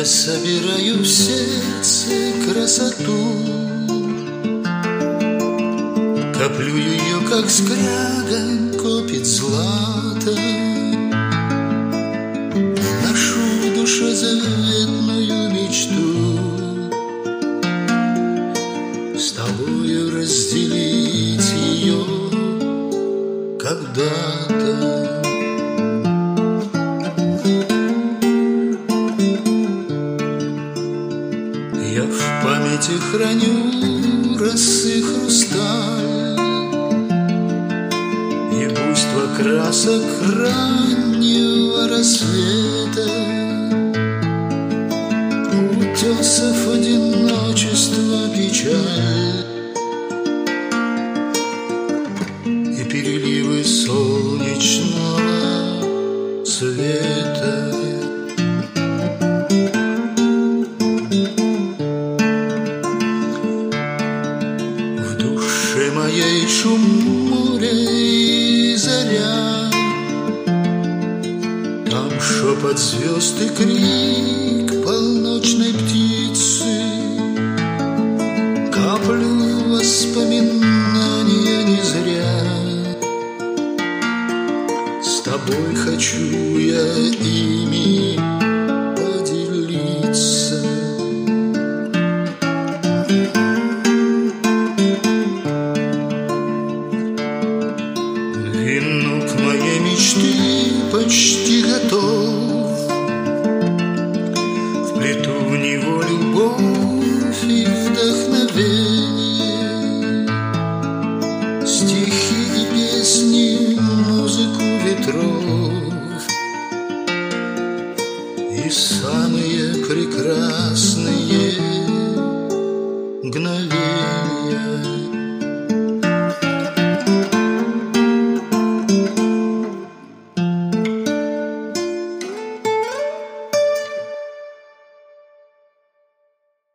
собираю в сердце красоту, коплю ее, как скряга копит злато, ношу в душе заветную мечту с тобою разделить ее когда-то. Я в памяти храню росы хрусталь и буйство красок раннего рассвета, утесов одиночества печаль и переливы солнечного света. Моей шум моря и заря, там шепот звезд и крик полночной птицы, каплю воспоминания не зря. С тобой хочу я ими поделиться. Венок моей мечты почти готов, вплету в него любовь и вдохновение, стихи и песни, музыку ветров и самые прекрасные мгновения.